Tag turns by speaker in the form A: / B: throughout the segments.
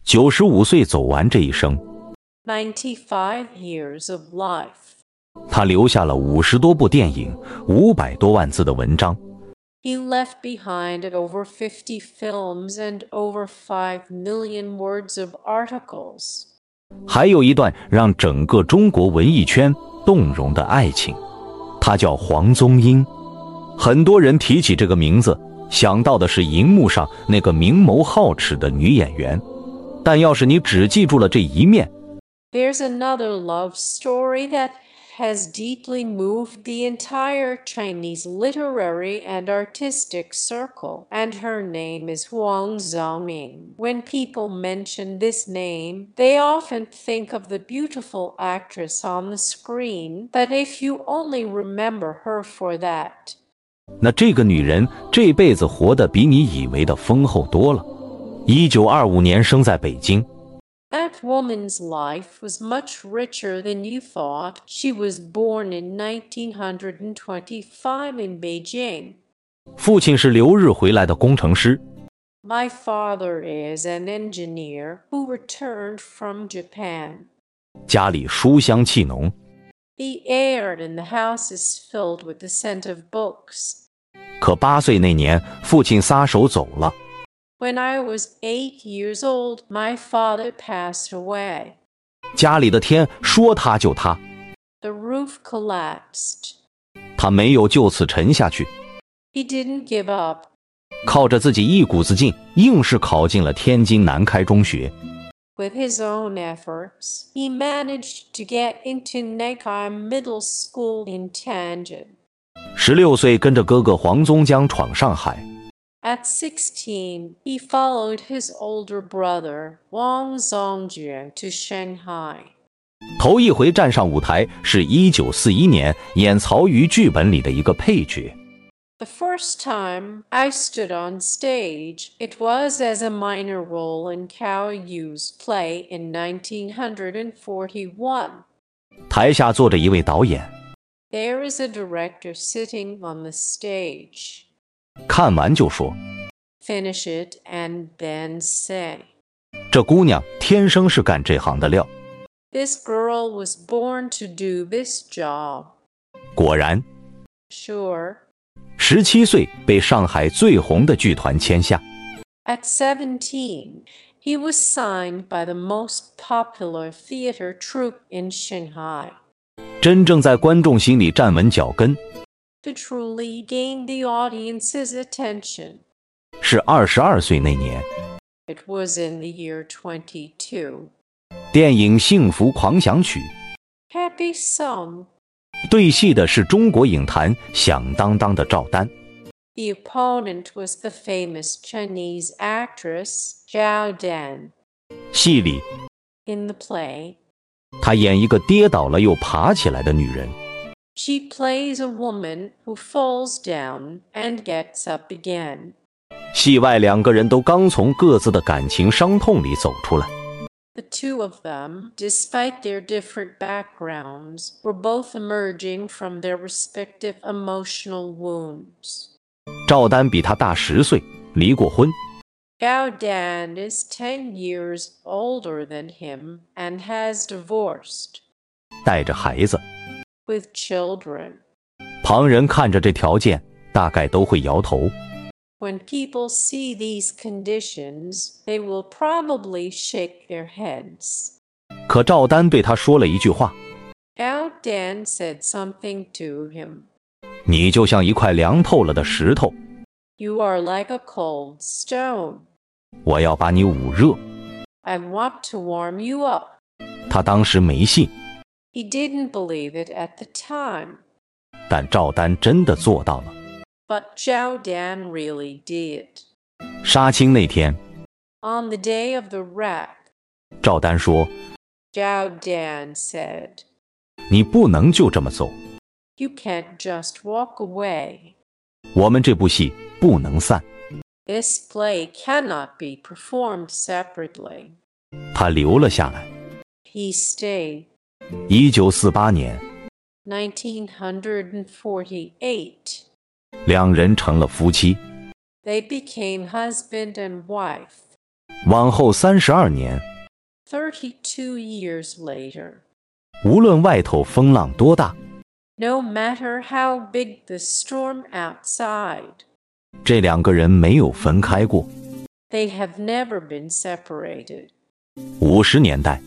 A: 95岁走完这一生。
B: 95 years of life.
A: 他留下了50多部电影，500多万字的文章。
B: He left behind over 50 films and over 5 million words of articles.
A: 还有一段让整个中国文艺圈动容的爱情，他叫黄宗英。很多人提起这个名字，想到的是荧幕上那个明眸皓齿的女演员，但要是你只记住了这一面，
B: There's another love story that has deeply moved the entire Chinese literary and artistic circle, and her name is Huang Zhongming. When people mention this name, they often think of the beautiful actress on the screen, but if you only remember her for that.
A: 那这个女人这辈子活得比你以为的丰厚多了。1925年生在北京。
B: That woman's life was much richer than you thought. She was born in 1925 in Beijing.
A: 父亲是留日回来的工程师。
B: My father is an engineer who returned from Japan.
A: 家里书香气浓。
B: The air in the house is filled with the scent of books.
A: 可8岁那年，父亲撒手走了。
B: When I was 8 years old, my father passed away.
A: 家里的天说塌就塌，
B: The roof collapsed.
A: 他没有就此沉下去，
B: He didn't give up.
A: 靠着自己一股子劲，硬是考进了天津南开中学。
B: With his own efforts, he managed to get into Nankai Middle School in Tianjin.
A: 16岁跟着哥哥黄宗江闯上海。
B: At 16, he followed his older brother, Wang Zongjuan, to Shanghai.
A: 头一回站上舞台是1941年演曹禺剧本里的一个配角。
B: The first time I stood on stage, it was as a minor role in Cao Yu's play in 1941.
A: 台下坐着一位导演，
B: There is a director sitting on the stage.
A: 看完就说，
B: Finish it and then say.
A: 这姑娘天生是干这行的料。
B: This girl was born to do this job.
A: 果然，
B: Sure.
A: 17岁被上海最红的剧团签下。
B: At 17, he was signed by the most popular theater troupe in Shanghai.
A: 真正在观众心里站稳脚跟，
B: To truly gain the audience's attention.
A: 是22岁那年。
B: It was in the year 22.
A: 电影《幸福狂想曲》
B: Happy Song.
A: 对戏的是中国影坛响当当的赵丹。
B: The opponent was the famous Chinese actress Zhao Dan.
A: 戏里，
B: In the play,
A: 她演一个跌倒了又爬起来的女人。
B: she plays a woman who falls down and gets up again.
A: 戏外两个人都刚从各自的感情伤痛里走出来。
B: The two of them, despite their different backgrounds, were both emerging from their respective emotional wounds.
A: 赵丹比她大10岁，离过婚。
B: Zhao Dan is 10 years older than him and has divorced,
A: 带着孩子，
B: with children.
A: 旁人看着这条件，大概都会摇头。
B: When people see these conditions, they will probably shake their heads.
A: 可赵丹对他说了一句话：
B: Zhao Dan said something to him.
A: 你就像一块凉透了的石头，
B: You are like a cold stone.
A: 我要把你捂热。
B: I want to warm you up.
A: 他当时没信，
B: He didn't believe it at the time,
A: 但赵丹真的做到了。
B: but Zhao Dan really did.
A: 杀青那天，
B: On the day of the wreck,
A: 赵丹说
B: Zhao Dan said,
A: 你不能就这么走，
B: You can't just walk away.
A: 我们这部戏不能散。
B: This play cannot be performed separately.
A: 他留了下来。
B: He stayed.
A: 1948年，
B: 1948.
A: 两人成了夫妻。
B: They became husband and wife.
A: 往后32年，
B: 32 years later,
A: 无论外头风浪多大，
B: no matter how big the storm outside,
A: 这两个人没有分开过。
B: they have never been separated.
A: 50年代，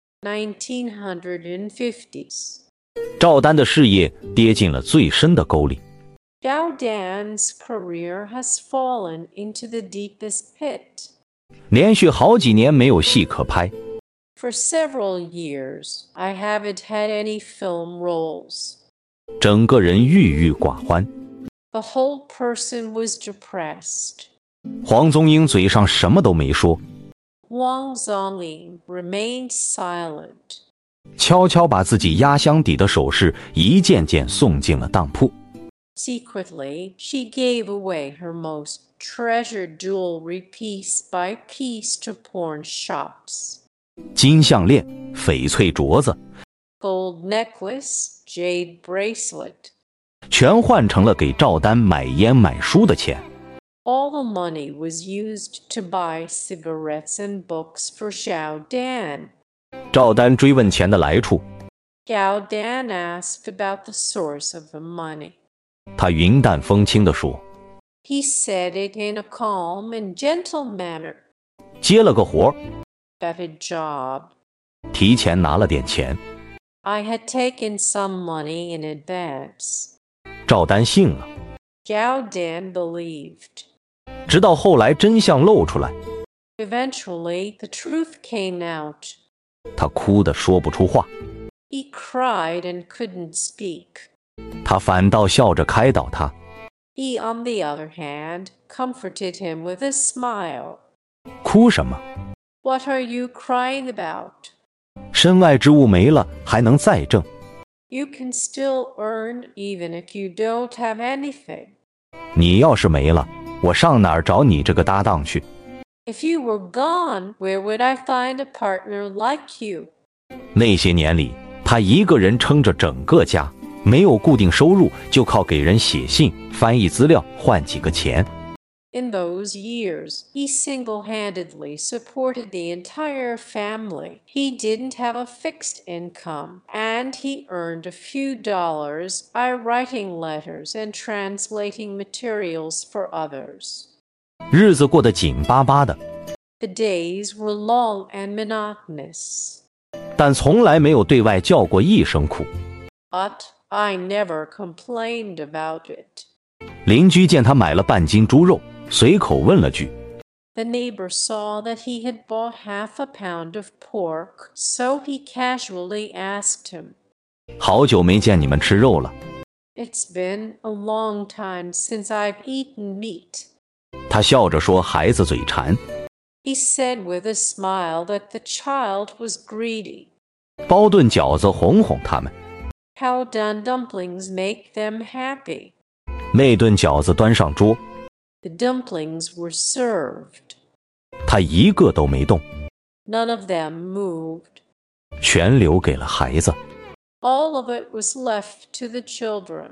B: 1950s,
A: 赵丹的事业跌进了最深的沟里。
B: Xiao Dan's career has fallen into the deepest pit.
A: 连续好几年没有戏可拍，
B: For several years, I haven't had any film roles.
A: 整个人郁郁寡欢。
B: The whole person was depressed.
A: 黄宗英嘴上什么都没说，
B: Wang Zongling remained silent.
A: 悄悄把自己压箱底的首饰一件件送进了当铺。
B: Secretly, she gave away her most treasured jewelry piece by piece to pawn shops.
A: 金项链、翡翠镯子，
B: Gold necklace, jade bracelet.
A: 全换成了给赵丹买烟买书的钱。
B: All the money was used to buy cigarettes and books for Xiao Dan.
A: 赵丹追问钱的来处，
B: Xiao Dan asked about the source of the money.
A: 他云淡风轻地说，
B: He said it in a calm and gentle manner.
A: 接了个活儿，
B: Got a job.
A: 提前拿了点钱。
B: I had taken some money in advance.
A: 赵丹信了，
B: Xiao Dan believed.
A: 直到后来真相露出来，
B: Eventually, the truth came out.
A: 他哭得说不出话，
B: He cried and couldn't speak.
A: 他反倒笑着开导他。
B: He, on the other hand, comforted him with a smile.
A: 哭什么？
B: What are you crying about?
A: 身外之物没了，还能再挣。
B: You can still earn even if you don't have anything.
A: 你要是没了，我上哪儿找你这个搭档去？
B: If you were gone, where would I find a partner like you?
A: 那些年里，他一个人撑着整个家，没有固定收入，就靠给人写信、翻译资料换几个钱。
B: In those years, he single-handedly supported the entire family. He didn't have a fixed income, and he earned a few dollars by writing letters and translating materials for others.
A: 日子过得紧巴巴的，
B: The days were long and monotonous,
A: 但从来没有对外叫过一声苦。
B: but I never complained about it.
A: 邻居见他买了半斤猪肉，随口问了句
B: The neighbor saw that he had bought half a pound of pork, so he casually asked him,
A: 好久没见你们吃肉了。
B: It's been a long time since I've eaten meat.
A: 他笑着说孩子嘴馋，
B: He said with a smile that the child was greedy.
A: 包顿饺子哄哄他们。
B: How done dumplings make them happy.
A: 那顿饺子端上桌，
B: The dumplings were served.
A: 他一个都没动，
B: None of them moved.
A: 全留给了孩子。
B: All of it was left to the children.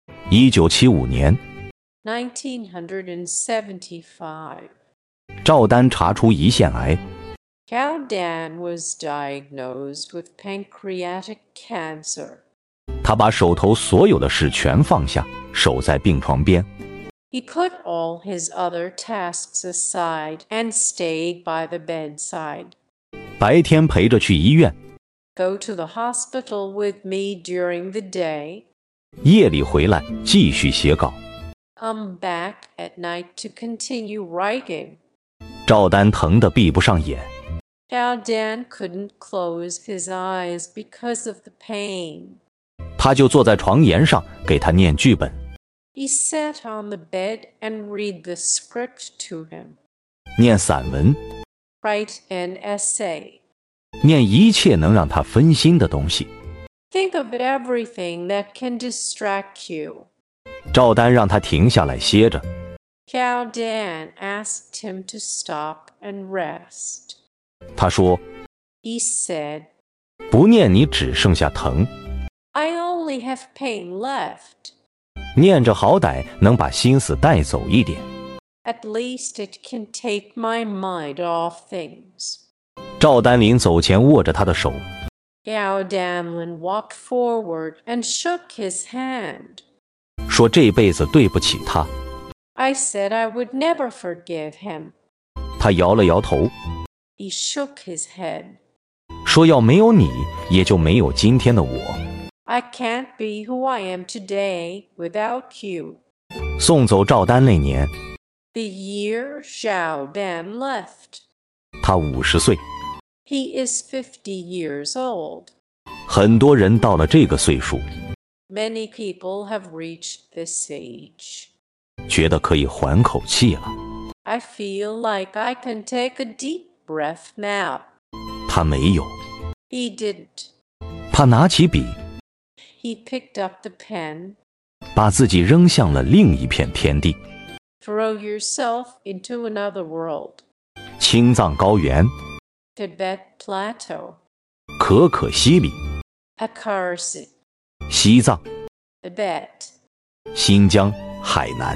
A: 1975年，
B: 1975.
A: 赵丹查出胰腺癌，
B: Xiao Dan was diagnosed with pancreatic cancer.
A: 他把手头所有的事全放下，守在病床边。
B: He put all his other tasks aside and stayed by the bedside.
A: 白天陪着去医院，
B: Go to the hospital with me during the day.
A: 夜里回来继续写稿。
B: Come back at night to continue writing.
A: 赵丹疼得闭不上眼，
B: Xiao Dan couldn't close his eyes because of the pain.
A: 他就坐在床沿上给他念剧本，
B: He sat on the bed and read the script to him.
A: 念散文，
B: Write an essay.
A: 念一切能让他分心的东西。
B: Think of everything that can distract you.
A: 赵丹让他停下来歇着，
B: Xiao Dan asked him to stop and rest.
A: 他说
B: He said,
A: 不念你只剩下疼，
B: I only have pain left.
A: 念着好歹能把心思带走一点。
B: At least it can take my mind off things.
A: 赵丹林走前握着他的手，
B: Gao Damlin walked forward and shook his hand.
A: 说这辈子对不起他。
B: I said I would never forgive him.
A: 他摇了摇头，
B: He shook his head.
A: 说要没有你，也就没有今天的我。
B: I can't be who I am today without you.
A: 送走赵丹那年，
B: The year Zhao Dan left.
A: 他50岁。
B: He is 50 years old.
A: 很多人到了这个岁数，
B: Many people have reached this age.
A: 觉得可以缓口气了。
B: I feel like I can take a deep breath now.
A: 他没有，
B: He didn't.
A: 他拿起笔，
B: He picked up the pen.
A: 把自己扔向了另一片天地。
B: Throw yourself into another world.
A: 青藏高原，
B: Tibet Plateau.
A: 可可西里，
B: Akarsi.
A: 西藏，
B: Tibet.
A: 新疆，海南。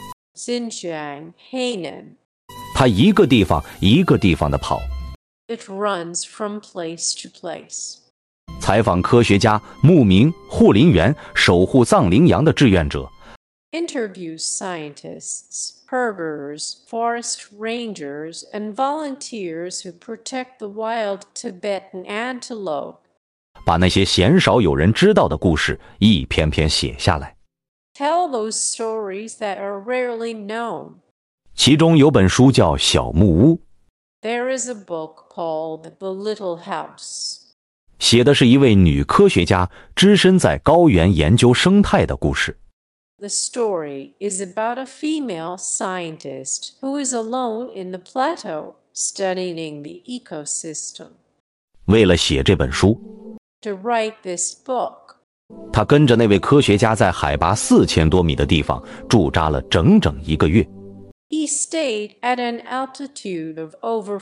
B: Xinjiang, Hainan.
A: 他一个地方一个地方的跑，
B: It runs from place to place.
A: 采访科学家、牧民、护林员、守护藏羚羊的志愿者，
B: Interviews scientists, herders, forest rangers, and volunteers who protect the wild Tibetan antelope.
A: 把那些鲜少有人知道的故事一篇篇写下来。
B: Tell those stories that are rarely known.
A: 其中有本书叫《小木屋》，
B: There is a book called The Little House.
A: 写的是一位女科学家只身在高原研究生态的故事。
B: The story is about a female scientist who is alone in the plateau studying the ecosystem.
A: 为了写这本书，
B: To write this book,
A: 她跟着那位科学家在海拔4000多米的地方驻扎了整整1个月。
B: he stayed at an altitude of over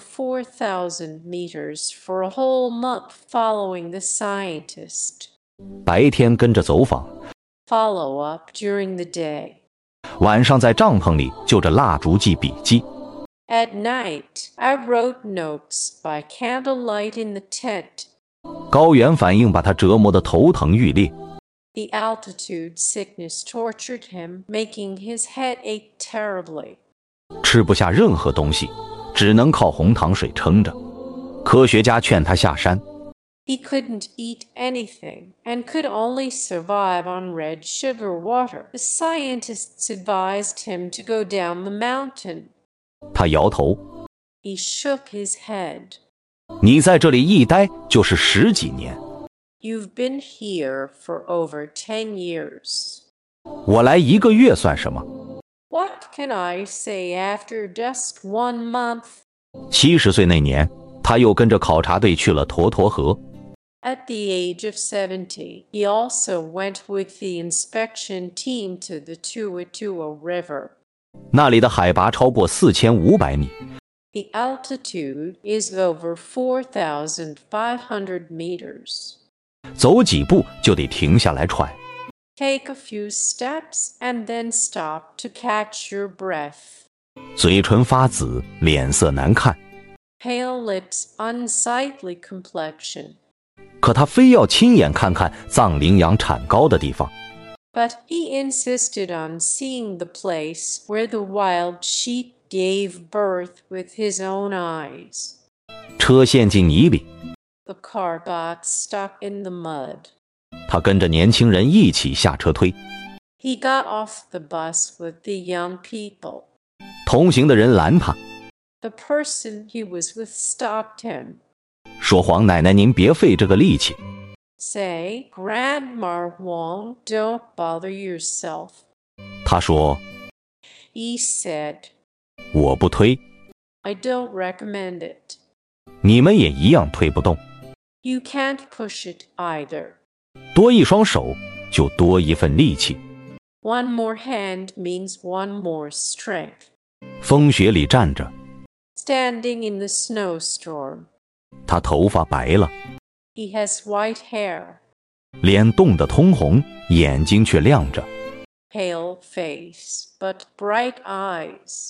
B: 4,000 meters for a whole month following the scientist.
A: 白天跟着走访，
B: Follow up during the day.
A: 晚上在帐篷里就着蜡烛记笔记。
B: At night, I wrote notes by candlelight in the tent.
A: 高原反应把他折磨得头疼欲裂，
B: The altitude sickness tortured him, making his head ache terribly.
A: 吃不下任何东西，只能靠红糖水撑着。科学家劝他下山，
B: He couldn't eat anything and could only survive on red sugar water. The scientists advised him to go down the mountain.
A: 他摇头。
B: He shook his head.
A: 你在这里一待就是10几年，
B: You've been here for over 10 years.
A: 我来1个月算什么
B: What can I say after just 1 month?
A: ？70岁那年，他又跟着考察队去了沱沱河。
B: At the age of 70, he also went with the inspection team to the Tuatua River.
A: 那里的海拔超过4500米，
B: The altitude is over 4,500 meters.
A: 走几步就得停下来喘。
B: Take a few steps and then stop to catch your breath.
A: 嘴唇发紫，脸色难看，
B: Pale lips, unsightly complexion.
A: 可他非要亲眼看看藏羚羊产高的地方。
B: But he insisted on seeing the place where the wild sheep gave birth with his own eyes.
A: 车陷进泥里，
B: The car got stuck in the mud.
A: 他跟着年轻人一起下车推。
B: He got off the bus with the young people.
A: 同行的人拦他，
B: The person he was with stopped him.
A: 说：“黄奶奶，您别费这个力气。
B: Say, Grandma Wong, don't bother yourself. ”
A: 他说
B: He said, ：“
A: 我不推，
B: I don't recommend it.
A: 你们也一样推不动。
B: You can't push it either.
A: 多一双手，就多一份力气。
B: One more hand means one more strength.
A: 风雪里站着，
B: Standing in the snowstorm,
A: 他头发白了，
B: he has white hair,
A: 脸冻得通红，眼睛却亮着。
B: pale face, but bright eyes.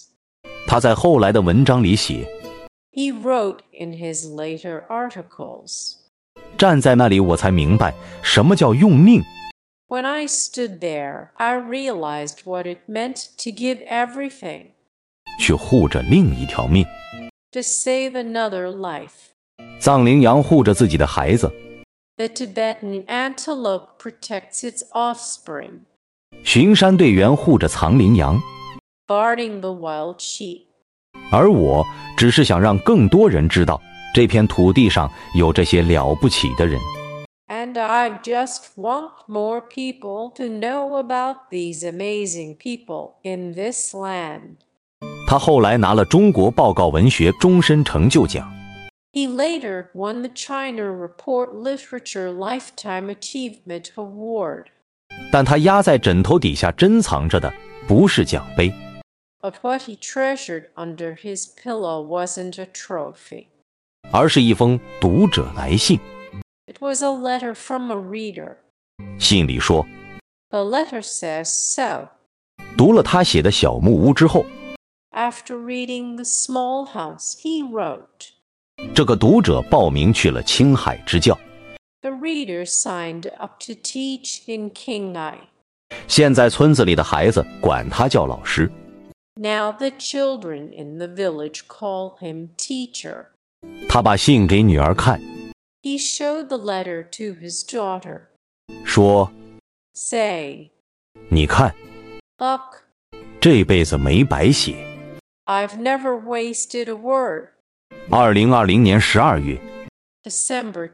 A: 他在后来的文章里写，
B: He wrote in his later articles,
A: 站在那里我才明白什么叫用命。
B: When I stood there, I realized what it meant to give everything,
A: 去护着另一条命。
B: to save another life.
A: 藏羚羊护着自己的孩子，
B: The Tibetan antelope protects its offspring,
A: 巡山队员护着藏羚羊，
B: guarding the wild sheep.
A: 而我只是想让更多人知道，这片土地上有这些了不起的人。
B: And I just want more people to know about these amazing people in this land.
A: 他后来拿了中国报告文学终身成就奖。
B: He later won the China Report Literature Lifetime Achievement Award.
A: 但他压在枕头底下珍藏着的不是奖杯，
B: But what he treasured under his pillow wasn't a trophy.
A: 而是一封读者来信。
B: It was a letter from a reader.
A: 信里说，
B: The letter says so.
A: 读了他写的小木屋之后，
B: After reading The Small House, he wrote,
A: 这个读者报名去了青海支教，
B: The reader signed up to teach in Qinghai.
A: 现在村子里的孩子管他叫老师。
B: Now the children in the village call him teacher.
A: 他把信给女儿看，
B: He showed the letter to his daughter.
A: 说，
B: Say,
A: 你看，
B: Look,
A: 这辈子没白写。
B: I've never wasted a word.
A: 2020年12月，
B: December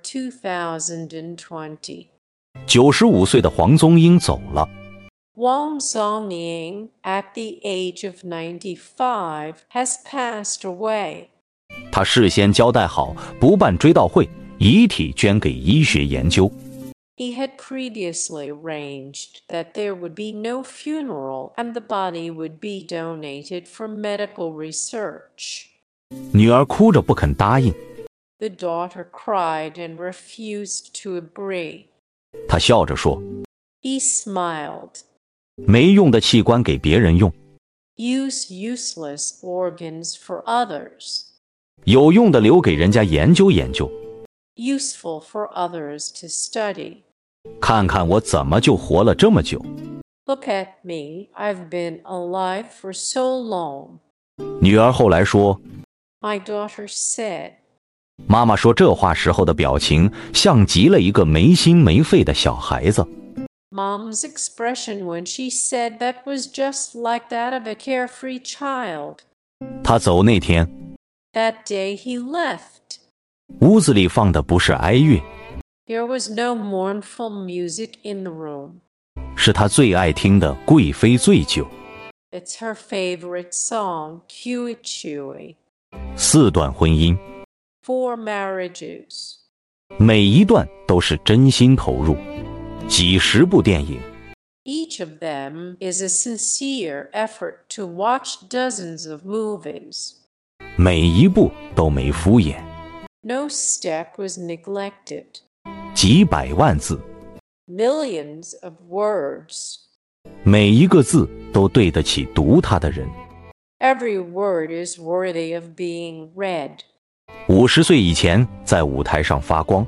B: 2020.
A: 95岁的黄宗英走了。
B: Wang Zongying, at the age of 95, has passed away.
A: 他事先交代好，不办追悼会，遗体捐给医学研究。
B: He had previously arranged that there would be no funeral and the body would be donated for medical research.
A: 女儿哭着不肯答应，
B: The daughter cried and refused to agree.
A: 他笑着说，
B: He smiled.
A: 没用的器官给别人用，
B: Use useless organs for others.
A: 有用的留给人家研究研究，
B: Useful for others to study.
A: 看看我怎么就活了这么久。
B: Look at me, I've been alive for so long.
A: 女儿后来说，
B: My daughter said.
A: 妈妈说这话时候的表情像极了一个没心没肺的小孩子。
B: Mom's expression when she said that was just like that of a carefree child.
A: 他走那天，
B: That day he left.
A: 屋子里放的不是哀乐，
B: There was no mournful music in the room.
A: 是他最爱听的贵妃醉酒。
B: It's her favorite song, Cue It Chewy.
A: 4段婚姻，
B: 4 marriages.
A: 每一段都是真心投入，几十部电影，
B: Each of them is a sincere effort to watch dozens of movies.
A: 每一部都没敷衍，
B: No step was neglected.
A: 几百万字，
B: Millions of words.
A: 每一个字都对得起读它的人。
B: Every word is worthy of being read.
A: 50岁以前在舞台上发光，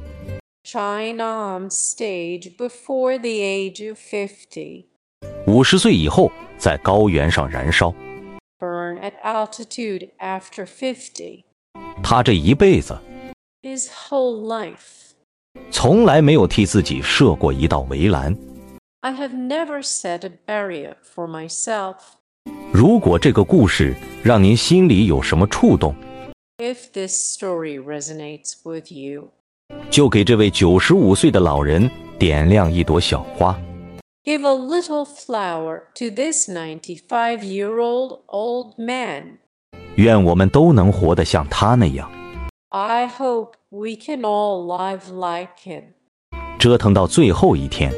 B: Shine on stage before the age of 50.
A: 50岁以后在高原上燃烧。
B: Burn at altitude after 50.
A: 他这一辈子
B: His whole life.
A: 从来没有替自己设过一道围栏。
B: I have never set a barrier for myself.
A: 如果这个故事让您心里有什么触动，
B: If this story resonates with you,
A: 就给这位95岁的老人点亮一朵小花。
B: give a little flower to this 95-year-old old man.
A: 愿我们都能活得像他那样，
B: I hope we can all live like him.
A: 折腾到最后一天，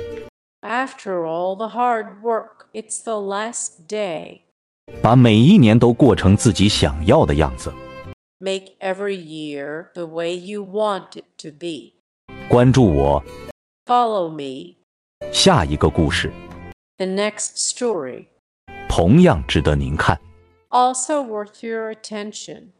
B: After all the hard work, it's the last day.
A: 把每一年都过成自己想要的样子。
B: Make every year the way you want it to be.
A: 关注我，
B: Follow me.
A: 下一个故事
B: The next story.
A: 同样值得您看。
B: also worth your attention.